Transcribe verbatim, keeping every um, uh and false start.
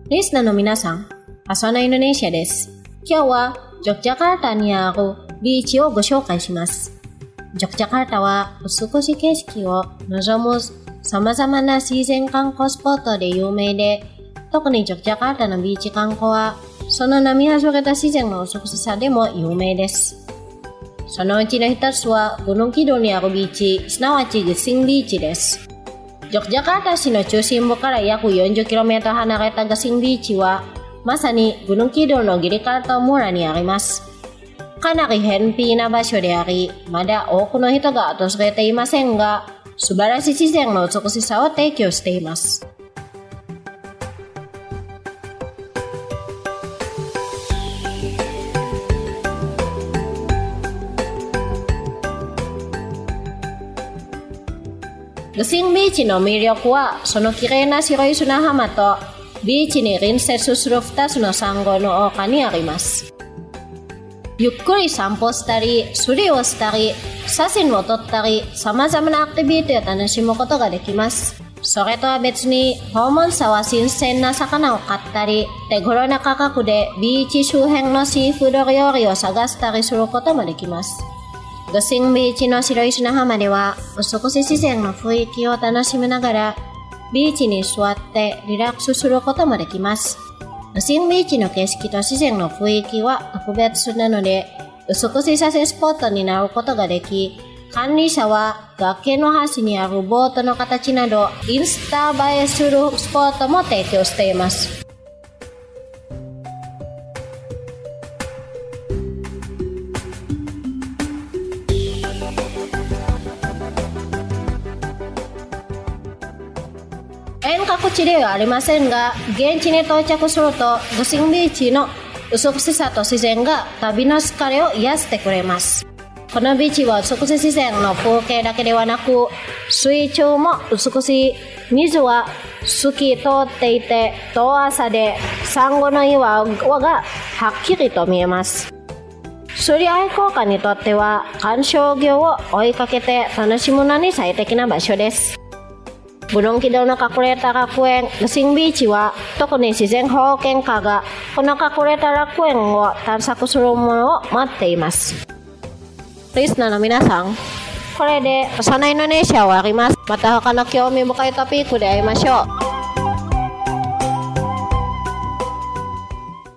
リスナーの皆さん、アソナインドネシアです。今日はジョクジャカルタにあるビーチをご紹介します。ジョクジャカルタは美しい景色を望む様々な自然観光スポットで有名で、特にジョクジャカルタのビーチ観光はその波あふれた自然の美しさでも有名です。そのうちの一つはGunung Kidulにあるビーチ、すなわちGesingビーチです。ジョクジャカルタ市の中心部から約 よんじゅっキロメートル 離れたGesingビーチは、まさにGunung Kidulのギリカルタ村にあります。かなり偏僻な場所であり、まだ多くの人が訪れていませんが、素晴らしい自然の美しさを提供しています。Gesingビーチの魅力は、その綺麗な白い砂浜と、ビーチに隣接するふたつのサンゴの丘にあります。ゆっくり散歩したり、釣りをしたり、写真を撮ったり、様々なアクティビティを楽しむことができます。それとは別に、訪問者は新鮮な魚を買ったり、手頃な価格でビーチ周辺のシーフード料理を探したりすることもできます。Gesingビーチの白い砂浜では、美しい自然の雰囲気を楽しみながら、ビーチに座ってリラックスすることもできます。Gesingビーチの景色と自然の雰囲気は特別なので、美しい写真スポットになることができ、管理者は崖の端にあるボートの形など、インスタ映えするスポットも提供しています。遠隔地ではありませんが、現地に到着すると、Gesingビーチの美しさと自然が旅の疲れを癒してくれます。このビーチは美しい自然の風景だけではなく、水中も美しい。水は透き通っていて、遠浅でサンゴの岩がはっきりと見えます。釣り愛好家にとっては、観賞魚を追いかけて楽しむのに最適な場所です。Gunung Kidulの隠れた楽園、Gesingビーチは、特に自然保護研家が、この隠れた楽園を探索するものを待っています。リスナーの皆さん、これで、アソナインドネシアを終わります。また他の興味深いトピックで会いましょう。